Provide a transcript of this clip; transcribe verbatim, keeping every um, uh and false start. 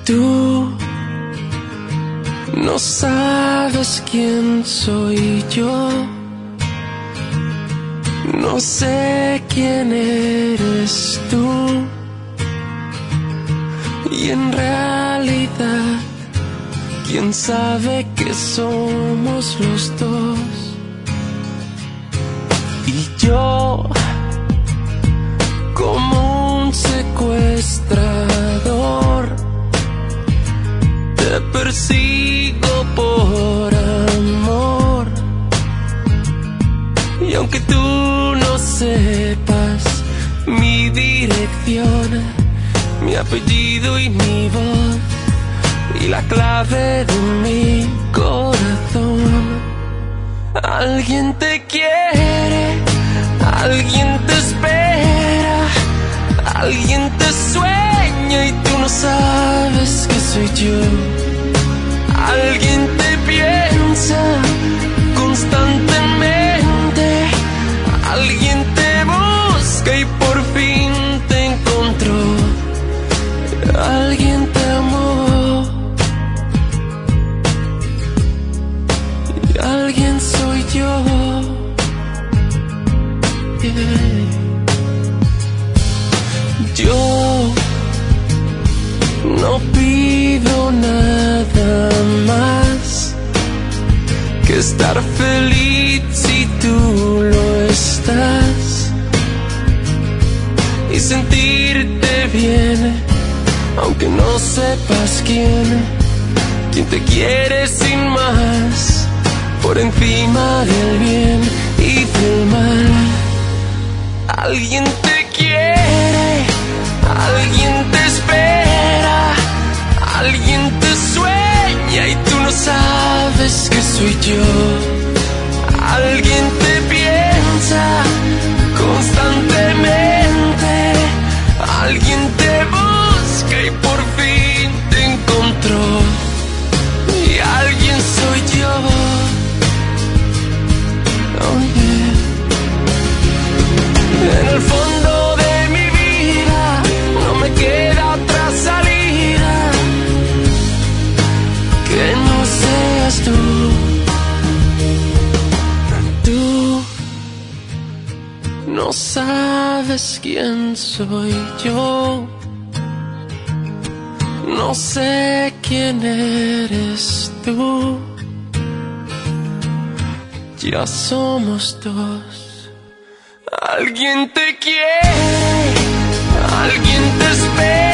Tú no sabes quién soy yo, no sé quién eres tú, y en realidad, quién sabe que somos los dos. Y yo, como un secuestrador, te persigo por amor. Y aunque tú no sepas mi dirección, mi apellido y mi voz, y la clave de mi corazón, alguien te quiere, alguien te espera, alguien te sueña y tú no sabes que soy yo. Alguien te piensa constantemente, alguien te busca y por fin te encontró. Alguien te amó y alguien soy yo. Yeah. Yo no pido nada más que estar feliz si tú lo estás, y sentirte bien, aunque no sepas quién, quién te quiere sin más, por encima del bien y del mal. Alguien te quiere, alguien te espera, alguien te sueña y tú no sabes que soy yo. Alguien te piensa constantemente, alguien te busca y por fin te encontró. Y alguien soy yo. Oh yeah. En el fondo de mi vida no me queda otra salida que no seas tú. Tú no sabes quién soy yo, no sé quién eres tú. Ya somos dos. Alguien te quiere, alguien te espera.